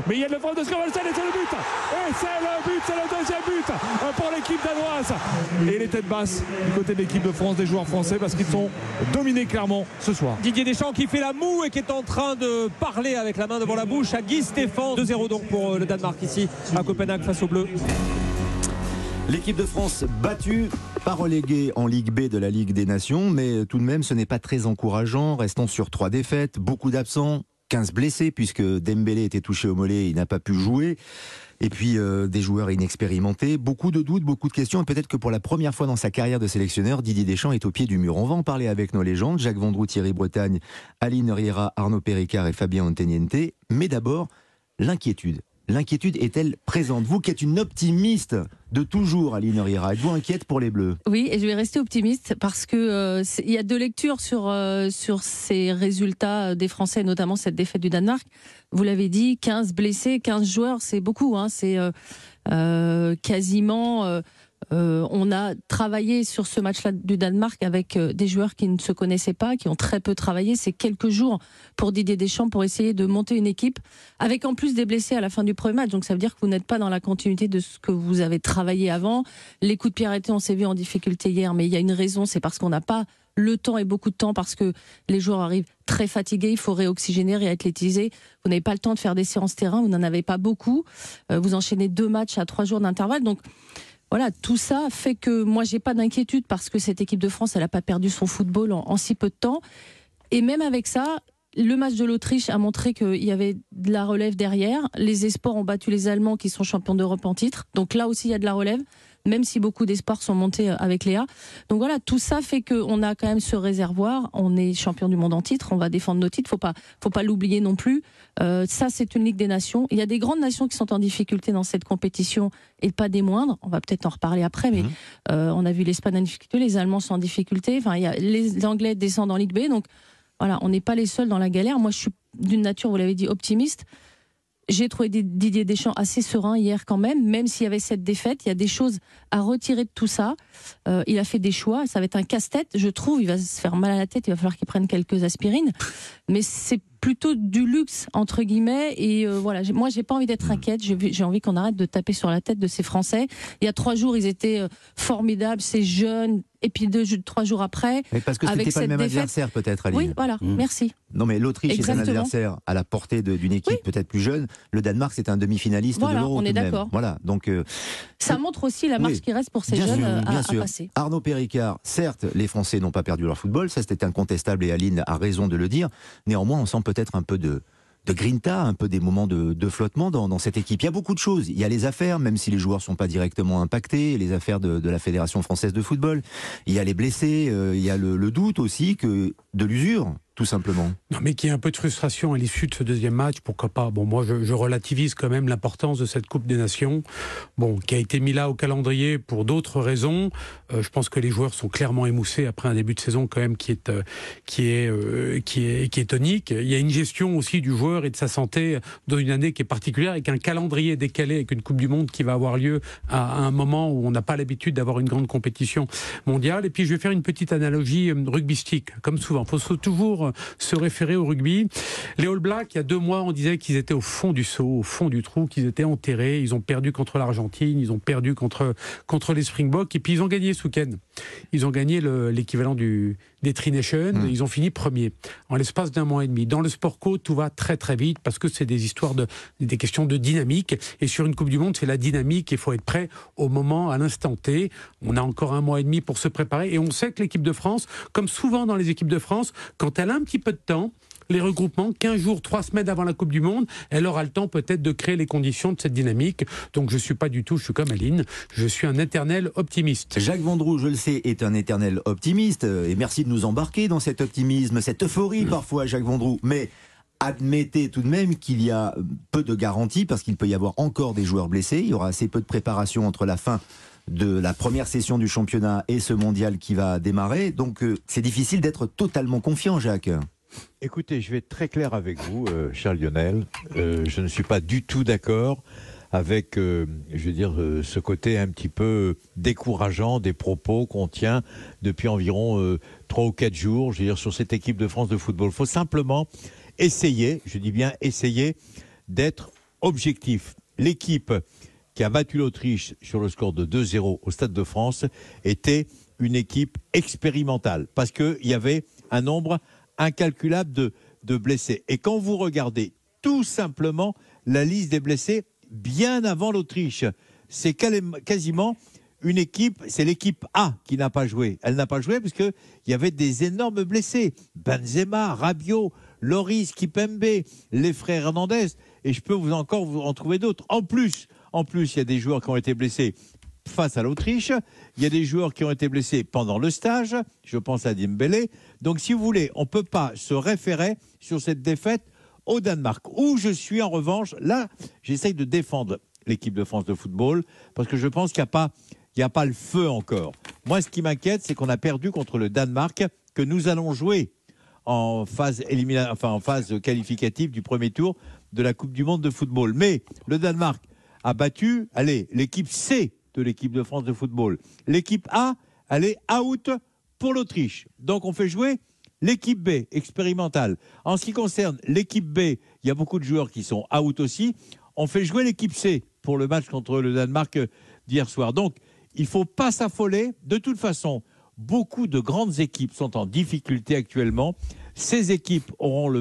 mais il y a le frappe de Skjoldsen et c'est le but. Et c'est le but, c'est le deuxième but pour l'équipe danoise. Et les têtes basses du côté de l'équipe de France des joueurs français parce qu'ils sont dominés clairement ce soir. Didier Deschamps qui fait la moue et qui est en train de parler avec la main devant la bouche à Guy Stéphane. 2-0 donc pour le Danemark ici à Copenhague face aux Bleus. L'équipe de France battue, pas reléguée en Ligue B de la Ligue des Nations, mais tout de même ce n'est pas très encourageant, restant sur 3 défaites, beaucoup d'absents, 15 blessés puisque Dembélé était touché au mollet, il n'a pas pu jouer. Et puis des joueurs inexpérimentés, beaucoup de doutes, beaucoup de questions, et peut-être que pour la première fois dans sa carrière de sélectionneur, Didier Deschamps est au pied du mur. On va en parler avec nos légendes, Jacques Vendroux, Thierry Bretagne, Aline Riera, Arnaud Péricard et Fabien Antoniente. Mais d'abord, l'inquiétude. L'inquiétude est-elle présente? Vous qui êtes une optimiste de toujours, Aline Riera, êtes-vous inquiète pour les Bleus? Oui, et je vais rester optimiste parce que il y a deux lectures sur ces résultats des Français, notamment cette défaite du Danemark. Vous l'avez dit, 15 blessés, 15 joueurs, c'est beaucoup. C'est quasiment... on a travaillé sur ce match-là du Danemark avec des joueurs qui ne se connaissaient pas, qui ont très peu travaillé. C'est quelques jours pour Didier Deschamps pour essayer de monter une équipe avec en plus des blessés à la fin du premier match. Donc ça veut dire que vous n'êtes pas dans la continuité de ce que vous avez travaillé avant. Les coups de pied arrêtés, on s'est vu en difficulté hier, mais il y a une raison, c'est parce qu'on n'a pas le temps et beaucoup de temps parce que les joueurs arrivent très fatigués, il faut réoxygéner, réathlétiser. Vous n'avez pas le temps de faire des séances terrain, vous n'en avez pas beaucoup. Vous enchaînez 2 matchs à 3 jours d'intervalle. Donc voilà, tout ça fait que moi j'ai pas d'inquiétude parce que cette équipe de France, elle a pas perdu son football en si peu de temps. Et même avec ça, le match de l'Autriche a montré qu'il y avait de la relève derrière. Les espoirs ont battu les Allemands qui sont champions d'Europe en titre. Donc là aussi il y a de la relève, même si beaucoup d'espoirs sont montés avec Léa. Donc voilà, tout ça fait qu'on a quand même ce réservoir. On est champion du monde en titre, on va défendre nos titres, faut pas l'oublier non plus. Ça, c'est une Ligue des Nations. Il y a des grandes nations qui sont en difficulté dans cette compétition et pas des moindres. On va peut-être en reparler après, mais on a vu l'Espagne en difficulté, les Allemands sont en difficulté. Enfin, les Anglais descendent en Ligue B. Donc voilà, on n'est pas les seuls dans la galère. Moi, je suis d'une nature, vous l'avez dit, optimiste. J'ai trouvé Didier Deschamps assez serein hier quand même s'il y avait cette défaite, il y a des choses à retirer de tout ça. Il a fait des choix, ça va être un casse-tête, je trouve, il va se faire mal à la tête, il va falloir qu'il prenne quelques aspirines, mais c'est plutôt du luxe entre guillemets et voilà, moi j'ai pas envie d'être inquiète, j'ai envie qu'on arrête de taper sur la tête de ces Français. Il y a 3 jours ils étaient formidables, ces jeunes, et puis 3 jours après, mais parce que c'était pas le même adversaire peut-être, Aline. Oui, voilà, merci. Non mais l'Autriche est un adversaire à la portée d'une équipe peut-être plus jeune. Le Danemark c'est un demi-finaliste de l'Euro. On est d'accord. Voilà, donc ça montre aussi la marche qui reste pour ces jeunes à passer. Arnaud Péricard, certes les Français n'ont pas perdu leur football, ça c'était incontestable et Aline a raison de le dire. Néanmoins on sent peut-être un peu de grinta, un peu des moments de flottement dans cette équipe. Il y a beaucoup de choses. Il y a les affaires, même si les joueurs ne sont pas directement impactés, les affaires de la Fédération française de football. Il y a les blessés, il y a le doute aussi de l'usure, tout simplement. Non, mais qu'il y ait un peu de frustration à l'issue de ce deuxième match, pourquoi pas. Bon, moi, je relativise quand même l'importance de cette Coupe des Nations, qui a été mis là au calendrier pour d'autres raisons. Je pense que les joueurs sont clairement émoussés après un début de saison quand même qui est tonique. Il y a une gestion aussi du joueur et de sa santé dans une année qui est particulière, avec un calendrier décalé, avec une Coupe du Monde qui va avoir lieu à un moment où on n'a pas l'habitude d'avoir une grande compétition mondiale. Et puis, je vais faire une petite analogie rugbystique, comme souvent. Il faut toujours se référer au rugby. Les All Blacks, il y a 2 mois, on disait qu'ils étaient au fond du seau, au fond du trou, qu'ils étaient enterrés. Ils ont perdu contre l'Argentine, ils ont perdu contre les Springboks, et puis ils ont gagné ce week-end. Ils ont gagné l'équivalent des Tri Nations, et ils ont fini premier en l'espace d'1 mois et demi. Dans le sport co, tout va très très vite parce que c'est des histoires des questions de dynamique, et sur une Coupe du Monde, c'est la dynamique, il faut être prêt au moment, à l'instant T. On a encore 1 mois et demi pour se préparer, et on sait que l'équipe de France, comme souvent dans les équipes de France, quand elle a un petit peu de temps, les regroupements, 15 jours, 3 semaines avant la Coupe du Monde, elle aura le temps peut-être de créer les conditions de cette dynamique. Donc je suis comme Aline, je suis un éternel optimiste. Jacques Vendroux, je le sais, est un éternel optimiste, et merci de nous embarquer dans cet optimisme, cette euphorie parfois, Jacques Vendroux, mais admettez tout de même qu'il y a peu de garanties, parce qu'il peut y avoir encore des joueurs blessés, il y aura assez peu de préparation entre la fin de la première session du championnat et ce mondial qui va démarrer, donc c'est difficile d'être totalement confiant, Jacques. Écoutez, je vais être très clair avec vous, cher Lionel. Je ne suis pas du tout d'accord avec, ce côté un petit peu décourageant des propos qu'on tient depuis environ 3 ou 4 jours, sur cette équipe de France de football. Il faut simplement essayer, je dis bien essayer, d'être objectif. L'équipe qui a battu l'Autriche sur le score de 2-0 au Stade de France était une équipe expérimentale parce qu'il y avait un nombre incalculable de blessés. Et quand vous regardez tout simplement la liste des blessés bien avant l'Autriche, c'est quasiment une équipe, c'est l'équipe A qui n'a pas joué. Elle n'a pas joué parce qu'il y avait des énormes blessés. Benzema, Rabiot, Loris, Kipembe, les frères Hernandez, et je peux vous en trouver d'autres. En plus, il y a des joueurs qui ont été blessés face à l'Autriche, il y a des joueurs qui ont été blessés pendant le stage, je pense à Dembélé. Donc si vous voulez, on ne peut pas se référer sur cette défaite au Danemark. Où je suis en revanche, là, j'essaye de défendre l'équipe de France de football, parce que je pense qu'il n'y a pas le feu encore. Moi, ce qui m'inquiète, c'est qu'on a perdu contre le Danemark, que nous allons jouer en phase qualificative du premier tour de la Coupe du Monde de football. Mais le Danemark a battu, l'équipe C de l'équipe de France de football. L'équipe A, elle est out pour l'Autriche. Donc on fait jouer l'équipe B, expérimentale. En ce qui concerne l'équipe B, il y a beaucoup de joueurs qui sont out aussi. On fait jouer l'équipe C pour le match contre le Danemark d'hier soir. Donc il ne faut pas s'affoler. De toute façon, beaucoup de grandes équipes sont en difficulté actuellement. Ces équipes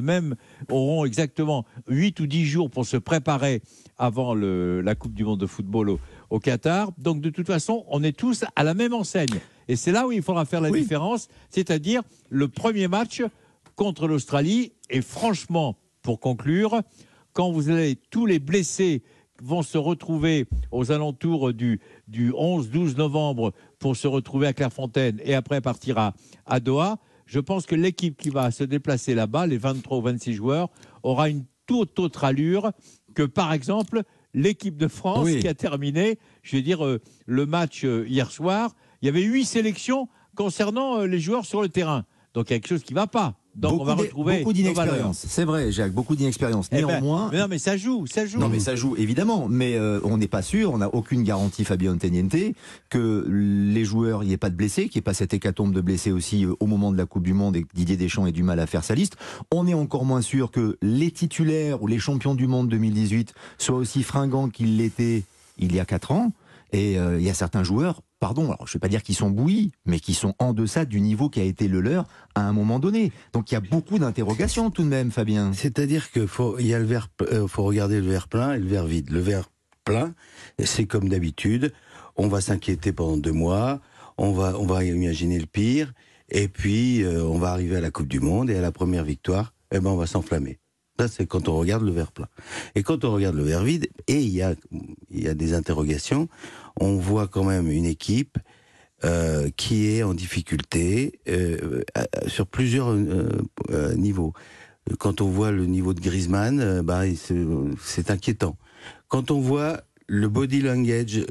auront exactement 8 ou 10 jours pour se préparer avant la Coupe du Monde de football au Qatar. Donc de toute façon, on est tous à la même enseigne. Et c'est là où il faudra faire la différence, c'est-à-dire le premier match contre l'Australie. Et franchement, pour conclure, quand vous avez tous les blessés vont se retrouver aux alentours du 11-12 novembre pour se retrouver à Clairefontaine et après partir à Doha, je pense que l'équipe qui va se déplacer là-bas, les 23 ou 26 joueurs, aura une toute autre allure que, par exemple, l'équipe de France qui a terminé, je vais dire, le match hier soir. Il y avait 8 sélections concernant les joueurs sur le terrain. Donc il y a quelque chose qui ne va pas. Donc on va retrouver beaucoup d'inexpérience. C'est vrai, Jacques, beaucoup d'inexpérience. Néanmoins, mais non, mais ça joue. Non, mais ça joue évidemment. Mais on n'est pas sûr, on n'a aucune garantie, Fabien Teniente, que les joueurs, il n'y ait pas de blessés, qu'il n'y ait pas cette hécatombe de blessés aussi au moment de la Coupe du Monde et que Didier Deschamps ait du mal à faire sa liste. On est encore moins sûr que les titulaires ou les champions du monde 2018 soient aussi fringants qu'ils l'étaient il y a 4 ans. Et il y a certains joueurs, alors je ne vais pas dire qu'ils sont bouillis, mais qui sont en deçà du niveau qui a été le leur à un moment donné. Donc il y a beaucoup d'interrogations tout de même, Fabien. C'est-à-dire qu'il faut regarder le verre plein et le verre vide. Le verre plein, c'est comme d'habitude, on va s'inquiéter pendant 2 mois, on va imaginer le pire, et puis on va arriver à la Coupe du Monde, et à la première victoire, on va s'enflammer. Ça, c'est quand on regarde le verre plein. Et quand on regarde le verre vide, et il y a des interrogations, on voit quand même une équipe qui est en difficulté sur plusieurs niveaux. Quand on voit le niveau de Griezmann, c'est inquiétant. Quand on voit le body language,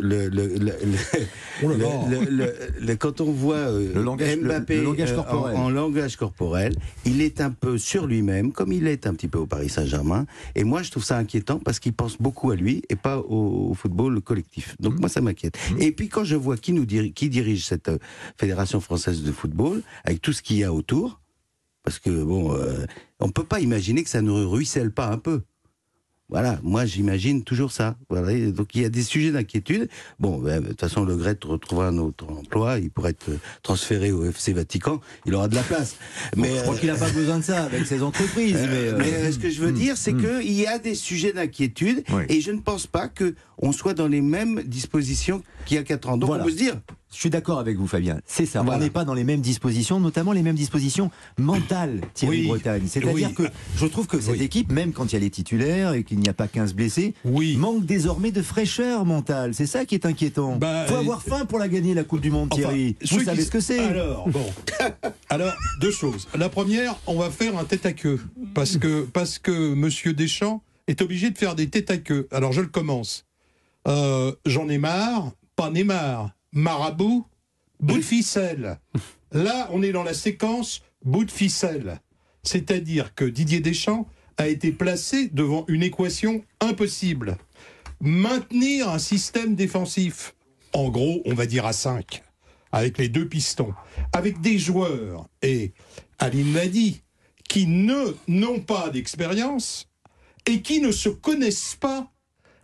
quand on voit Mbappé en langage corporel, il est un peu sur lui-même, comme il est un petit peu au Paris Saint-Germain. Et moi, je trouve ça inquiétant parce qu'il pense beaucoup à lui et pas au football collectif. Donc moi, ça m'inquiète. Et puis quand je vois qui dirige cette Fédération française de football, avec tout ce qu'il y a autour, parce que on peut pas imaginer que ça ne ruisselle pas un peu. Voilà, moi j'imagine toujours ça. Voilà, donc il y a des sujets d'inquiétude. De toute façon, Le Gret retrouvera un autre emploi, il pourrait être transféré au FC Vatican, il aura de la place. Mais je crois qu'il n'a pas besoin de ça avec ses entreprises. Mais ce que je veux dire, c'est qu'il y a des sujets d'inquiétude, et je ne pense pas qu'on soit dans les mêmes dispositions qu'il y a 4 ans. Donc on peut se dire... Je suis d'accord avec vous, Fabien. C'est ça. On n'est pas dans les mêmes dispositions, notamment les mêmes dispositions mentales, Thierry Bretagne. C'est-à-dire que je trouve que cette équipe, même quand il y a les titulaires et qu'il n'y a pas 15 blessés, manque désormais de fraîcheur mentale. C'est ça qui est inquiétant. Il faut avoir faim pour la gagner, la Coupe du Monde, Thierry. Vous savez ce que c'est. Alors, 2 choses. La première, on va faire un tête-à-queue. Parce que Monsieur Deschamps est obligé de faire des tête-à-queue. Alors, je le commence. J'en ai marre, pas Neymar. Marabout, bout de ficelle. Là, on est dans la séquence bout de ficelle. C'est-à-dire que Didier Deschamps a été placé devant une équation impossible. Maintenir un système défensif, en gros, on va dire à 5, avec les 2 pistons, avec des joueurs, et Aline l'a dit, qui n'ont pas d'expérience et qui ne se connaissent pas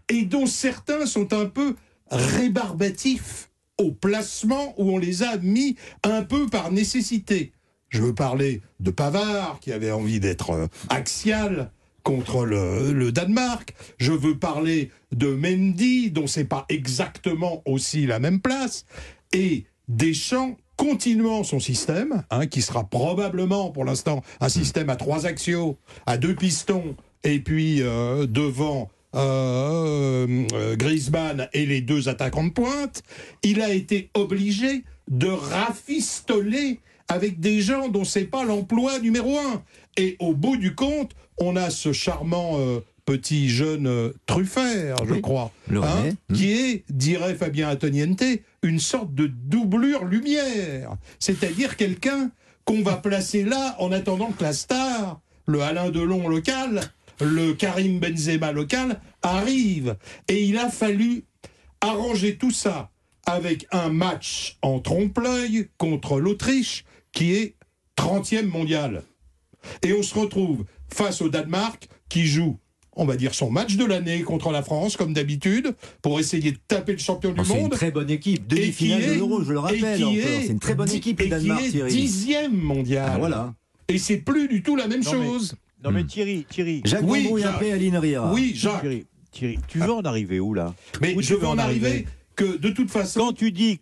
et dont certains sont un peu rébarbatifs au placement où on les a mis un peu par nécessité. Je veux parler de Pavard, qui avait envie d'être axial contre le Danemark. Je veux parler de Mendy, dont c'est pas exactement aussi la même place. Et Deschamps, continuant son système, qui sera probablement pour l'instant un système à 3 axiaux, à 2 pistons, et puis devant Griezmann et les 2 attaquants de pointe, il a été obligé de rafistoler avec des gens dont c'est pas l'emploi numéro 1. Et au bout du compte, on a ce charmant petit jeune Truffert, je crois, qui est, dirait Fabien Antoniente, une sorte de doublure lumière. C'est-à-dire quelqu'un qu'on va placer là en attendant que la star, le Alain Delon local, le Karim Benzema local, arrive. Et il a fallu arranger tout ça avec un match en trompe-l'œil contre l'Autriche, qui est 30e mondial. Et on se retrouve face au Danemark, qui joue, on va dire, son match de l'année contre la France, comme d'habitude, pour essayer de taper le champion du monde. C'est une très bonne équipe, demi-finale de l'Euro, je le rappelle encore. C'est une très bonne équipe, le Danemark, Thierry. Et qui est 10e mondial. Ah, voilà. Et c'est plus du tout la même chose. Non mais Thierry. Jacques Bombrouille et après Aline Riera. Oui, Jacques. Thierry, tu veux en arriver où là? Mais je veux en arriver que de toute façon... Quand tu dis,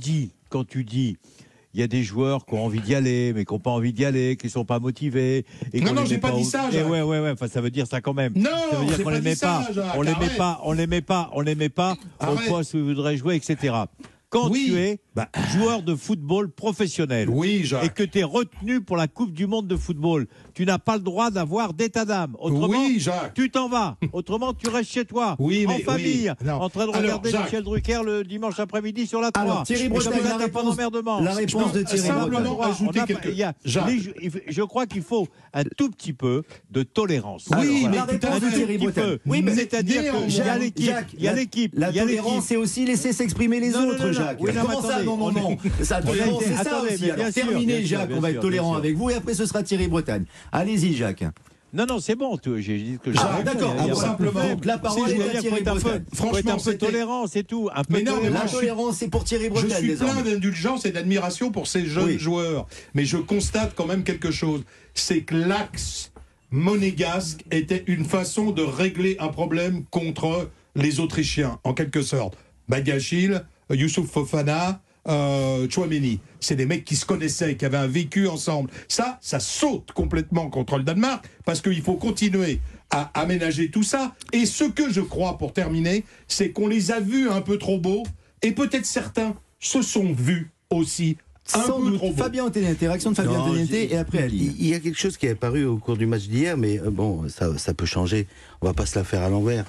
il y a des joueurs qui ont envie d'y aller, mais qui n'ont pas envie d'y aller, qui ne sont pas motivés. Et non, j'ai pas dit ça, Jacques. Ouais, enfin, ça veut dire ça quand même. Non, ça veut dire qu'on les met pas. On les met pas au poste où ils voudraient jouer, etc. Quand tu es joueur de football professionnel et que tu es retenu pour la Coupe du Monde de football, tu n'as pas le droit d'avoir d'état d'âme. Autrement, tu t'en vas. Autrement, tu restes chez toi, en famille, en train de regarder Michel Drucker le dimanche après-midi sur la 3. Alors, Thierry Bretagne, la réponse de Thierry Bretagne. Je crois qu'il faut un tout petit peu de tolérance. Oui, mais la réponse de Thierry Bretagne. Oui, mais c'est-à-dire qu'il y a l'équipe. La tolérance, c'est aussi laisser s'exprimer les autres, Jacques. Comment ça, non. Ça, tolérance, c'est ça aussi. Alors, terminé, Jacques, on va être tolérant avec vous et après ce sera Thierry Bretagne. Allez-y, Jacques. Non, c'est bon. J'ai dit que d'accord. Simplement, la parole est à Thierry Bretagne. Franchement, un peu de tolérance et tout. Mais non, la tolérance, c'est pour Thierry Bretagne. Je suis plein d'indulgence et d'admiration pour ces jeunes joueurs. Mais je constate quand même quelque chose. C'est que l'axe monégasque était une façon de régler un problème contre les Autrichiens, en quelque sorte. Badiachil, Youssouf Fofana, Tchouaméni. C'est des mecs qui se connaissaient, qui avaient un vécu ensemble. Ça saute complètement contre le Danemark parce qu'il faut continuer à aménager tout ça. Et ce que je crois, pour terminer, c'est qu'on les a vus un peu trop beaux et peut-être certains se sont vus aussi un peu trop beaux. Fabien Antoniente, réaction de Fabien Antoniente et après Ali. Il y a quelque chose qui est apparu au cours du match d'hier, mais bon, ça peut changer. On va pas se la faire à l'envers.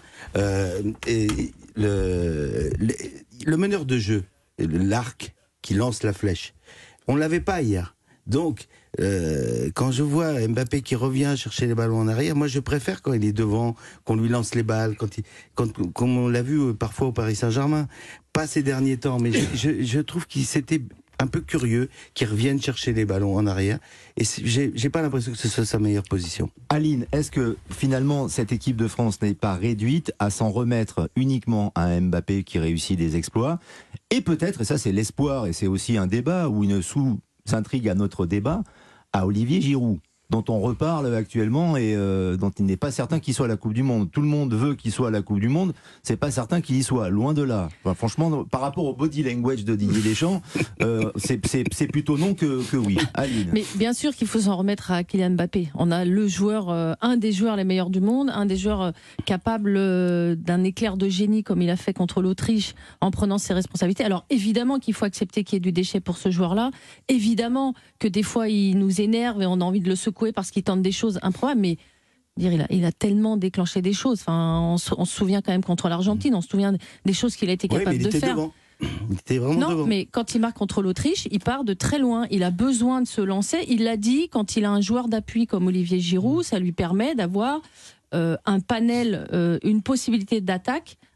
Le meneur de jeu, l'arc qui lance la flèche, on l'avait pas hier. Donc, quand je vois Mbappé qui revient chercher les ballons en arrière, moi je préfère quand il est devant, qu'on lui lance les balles, comme on l'a vu parfois au Paris Saint-Germain. Pas ces derniers temps, mais je trouve qu'il s'était un peu curieux qu'ils reviennent chercher les ballons en arrière. Et j'ai pas l'impression que ce soit sa meilleure position. Aline, est-ce que finalement cette équipe de France n'est pas réduite à s'en remettre uniquement à un Mbappé qui réussit des exploits? Et peut-être, et ça c'est l'espoir, et c'est aussi un débat ou une sous-intrigue à notre débat, à Olivier Giroud, dont on reparle actuellement et dont il n'est pas certain qu'il soit à la Coupe du Monde. Tout le monde veut qu'il soit à la Coupe du Monde, c'est pas certain qu'il y soit, loin de là. Enfin, franchement, par rapport au body language de Didier Deschamps, c'est plutôt non que oui. Aline. Mais bien sûr qu'il faut s'en remettre à Kylian Mbappé. On a le joueur, un des joueurs les meilleurs du monde, un des joueurs capables d'un éclair de génie comme il a fait contre l'Autriche en prenant ses responsabilités. Alors évidemment qu'il faut accepter qu'il y ait du déchet pour ce joueur-là. Évidemment que des fois il nous énerve et on a envie de le secouer parce qu'il tente des choses improbables, mais il a tellement déclenché des choses. Enfin, on se souvient quand même contre l'Argentine, on se souvient des choses qu'il a été capable de faire. Il était vraiment devant. Mais quand il marque contre l'Autriche, il part de très loin. Il a besoin de se lancer. Il l'a dit, quand il a un joueur d'appui comme Olivier Giroud, ça lui permet d'avoir un panel, une possibilité d'attaque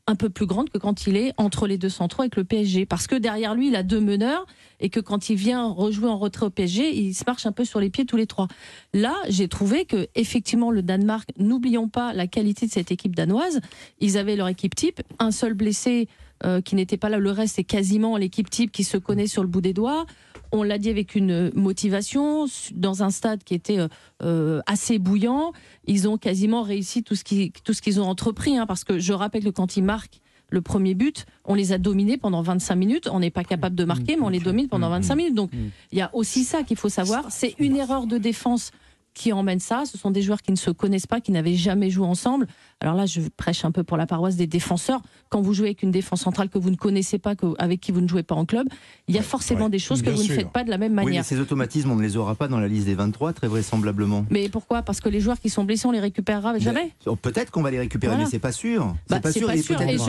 un peu plus grande que quand il est entre les deux centraux avec le PSG. Parce que derrière lui, il a 2 meneurs et que quand il vient rejouer en retrait au PSG, il se marche un peu sur les pieds tous les 3. Là, j'ai trouvé que effectivement le Danemark, n'oublions pas la qualité de cette équipe danoise, ils avaient leur équipe type, un seul blessé qui n'était pas là, le reste c'est quasiment l'équipe type qui se connaît sur le bout des doigts. On l'a dit avec une motivation, dans un stade qui était assez bouillant. Ils ont quasiment réussi tout ce qu'ils ont entrepris, parce que je rappelle que quand ils marquent le premier but, on les a dominés pendant 25 minutes. On n'est pas capable de marquer, mais on les domine pendant 25 minutes. Donc il y a aussi ça qu'il faut savoir. C'est une erreur de défense qui emmène ça. Ce sont des joueurs qui ne se connaissent pas, qui n'avaient jamais joué ensemble. Alors là, je prêche un peu pour la paroisse des défenseurs. Quand vous jouez avec une défense centrale que vous ne connaissez pas, avec qui vous ne jouez pas en club, il y a forcément des choses que vous ne faites pas de la même manière. Oui, mais ces automatismes, on ne les aura pas dans la liste des 23, très vraisemblablement. Mais pourquoi ? Parce que les joueurs qui sont blessés, on les récupérera jamais ? Peut-être qu'on va les récupérer, mais c'est pas sûr. C'est pas sûr.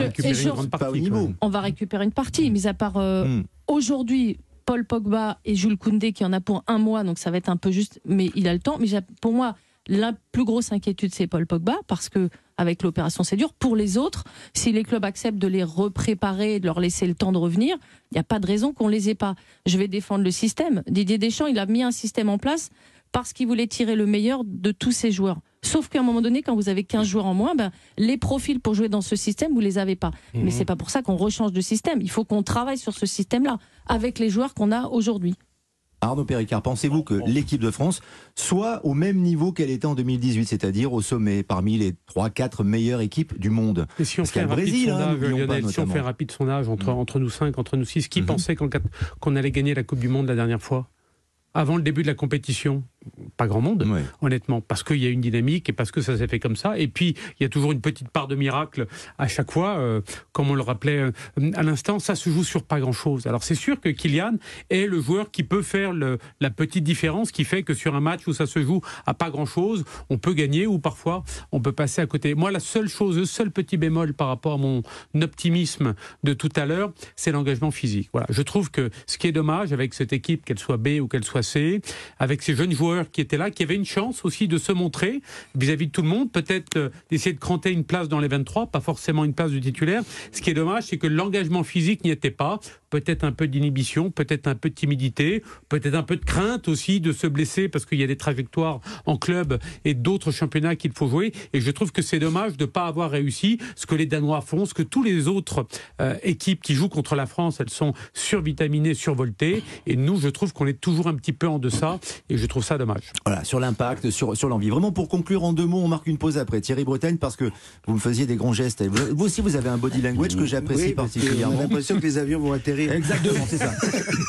Pas au niveau. On va récupérer une partie, mis à part aujourd'hui... Paul Pogba et Jules Koundé qui en a pour 1 mois, donc ça va être un peu juste, mais il a le temps. Mais pour moi, la plus grosse inquiétude, c'est Paul Pogba, parce que avec l'opération, c'est dur. Pour les autres, si les clubs acceptent de les repréparer et de leur laisser le temps de revenir, il n'y a pas de raison qu'on les ait pas. Je vais défendre le système. Didier Deschamps, il a mis un système en place parce qu'il voulait tirer le meilleur de tous ses joueurs. Sauf qu'à un moment donné, quand vous avez 15 joueurs en moins, les profils pour jouer dans ce système, vous les avez pas. Mais c'est pas pour ça qu'on rechange de système. Il faut qu'on travaille sur ce système-là, avec les joueurs qu'on a aujourd'hui. Arnaud Péricard, pensez-vous que l'équipe de France soit au même niveau qu'elle était en 2018, c'est-à-dire au sommet, parmi les 3-4 meilleures équipes du monde? Et si on fait un rapide sondage, Lionel, si on fait un rapide sondage entre nous 5, entre nous 6, qui pensait qu'on allait gagner la Coupe du Monde la dernière fois ? Avant le début de la compétition, pas grand monde, honnêtement, parce qu'il y a une dynamique et parce que ça s'est fait comme ça. Et puis, il y a toujours une petite part de miracle à chaque fois, comme on le rappelait à l'instant, ça se joue sur pas grand-chose. Alors, c'est sûr que Kylian est le joueur qui peut faire la petite différence qui fait que sur un match où ça se joue à pas grand-chose, on peut gagner ou parfois on peut passer à côté. Moi, le seul petit bémol par rapport à mon optimisme de tout à l'heure, c'est l'engagement physique. Voilà. Je trouve que ce qui est dommage avec cette équipe, qu'elle soit B ou qu'elle soit C, avec ces jeunes joueurs qui étaient là, qui avaient une chance aussi de se montrer vis-à-vis de tout le monde, peut-être d'essayer de cranter une place dans les 23, pas forcément une place de titulaire. Ce qui est dommage, c'est que l'engagement physique n'y était pas. Peut-être un peu d'inhibition, peut-être un peu de timidité, peut-être un peu de crainte aussi de se blesser parce qu'il y a des trajectoires en club et d'autres championnats qu'il faut jouer. Et je trouve que c'est dommage de ne pas avoir réussi ce que les Danois font, ce que tous les autres équipes qui jouent contre la France, elles sont survitaminées, survoltées. Et nous, je trouve qu'on est toujours un petit peu en deçà et je trouve ça dommage. Voilà, sur l'impact, sur l'envie. Vraiment, pour conclure en 2 mots, on marque une pause après. Thierry Bretagne, parce que vous me faisiez des grands gestes. Vous aussi, vous avez un body language que j'apprécie particulièrement. On a l'impression que les avions vont atterrir. Exactement, c'est ça.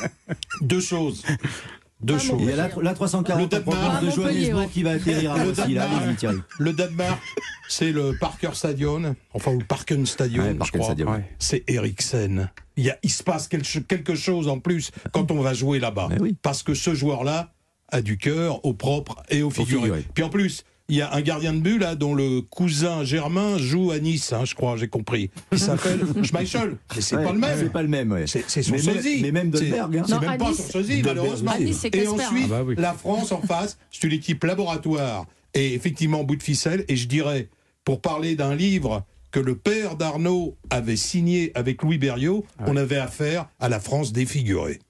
2 choses. Il y a la 340 de Johannesburg qui va atterrir à aussi. Là, allez-y, Thierry. Le Danemark, c'est le Parker Stadion, enfin le Parken Stadion, je crois. C'est Eriksen. Il se passe quelque chose en plus quand on va jouer là-bas. Parce que ce joueur-là a du cœur, au propre et au figuré. Puis en plus, il y a un gardien de but là dont le cousin Germain joue à Nice, je crois, j'ai compris. Il s'appelle Schmeichel. Mais c'est pas le même. C'est pas le même, C'est son sosie. Mais même Dolberg. C'est même pas son sosie, malheureusement. Et ensuite, la France en face, c'est une équipe laboratoire. Et effectivement, bout de ficelle. Et je dirais, pour parler d'un livre que le père d'Arnaud avait signé avec Louis Berriot, on avait affaire à la France défigurée.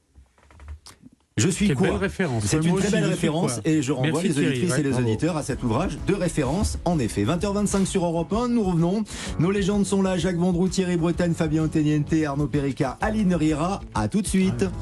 Je suis quoi ? C'est une très belle référence et je renvoie les auditrices et les auditeurs à cet ouvrage de référence. En effet, 20h25 sur Europe 1, nous revenons. Nos légendes sont là, Jacques Vendroux, Thierry Bretagne, Fabien Otteniente, Arnaud Péricard, Aline Riera. À tout de suite.